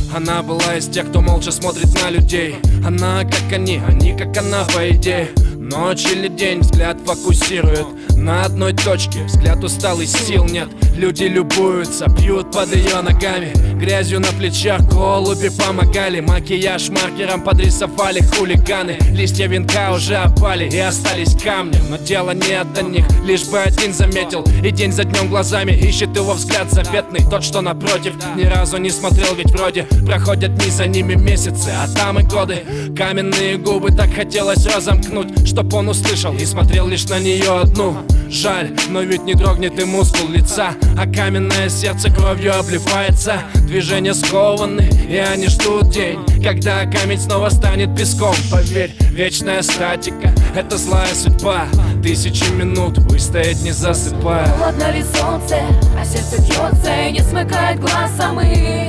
Она была из тех, кто молча смотрит на людей. Она как они как она по идее. Ночь или день, взгляд фокусирует на одной точке. Взгляд усталый, сил нет. Люди любуются, пьют под ее ногами. Грязью на плечах голуби помогали. Макияж маркером подрисовали хулиганы. Листья венка уже опали и остались камни. Но дело не до них, лишь бы один заметил. И день за днем глазами ищет его взгляд заветный. Тот, что напротив, ни разу не смотрел, ведь вроде проходят дни, за ними месяцы, а там и годы. Каменные губы так хотелось разомкнуть, чтоб он услышал и смотрел лишь на нее одну. Жаль, но ведь не дрогнет и мускул лица, а каменное сердце кровью обливается. Движения скованы, и они ждут день, когда камень снова станет песком. Поверь, вечная статика — это злая судьба. Тысячи минут выстоять не засыпая. Холодно ли солнце, а сердце бьется и не смыкает глаз, а мы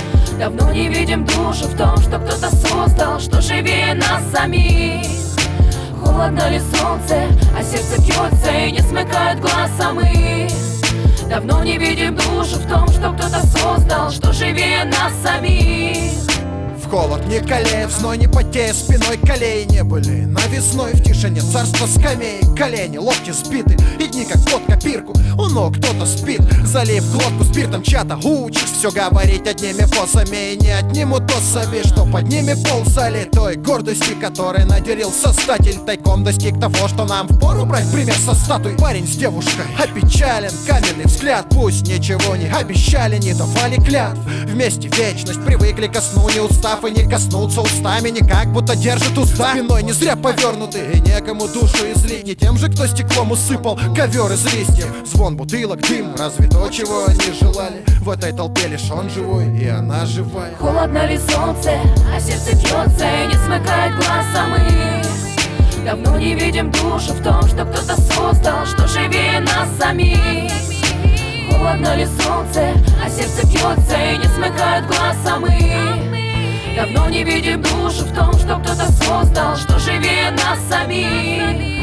давно не видим душу в том, что кто-то создал, что живее нас самих. Холодно ли солнце, а сердце бьется и не смыкает глаз, а мы давно не видим душу в том, что кто-то создал, что живее нас самих. В холод не колея, в зной не потея, спиной колеи не были. Навесной в тишине царство скамей, колени, локти сбиты, и дни как под копирку. У ног кто-то спит, залив глотку спиртом чата. Учишь все говорить одними позами, и не отнимут то себе, что под ними пол залитой гордости, которой наделил создатель. Тайком достиг того, что нам впору брать пример со статуй. Парень с девушкой опечален, каменный взгляд. Пусть ничего не обещали, не давали клятв. Вместе вечность привыкли ко сну, не устав и не коснуться устами, никак будто держит уста. Спиной не зря повернуты, и некому душу излить. Не тем же, кто стеклом усыпал ковер из листьев. Звон бутылок, дым, разве то, чего они желали? В этой толпе лишь он живой, и она живая. Холодно ли солнце, а сердце бьется и не смыкает глаз, а мы давно не видим душу в том, что кто-то создал, что живее нас самих. Холодно ли солнце, а сердце бьется и не смыкает глаз, а мы давно не видим душу в том, что кто-то создал, что живее нас самих.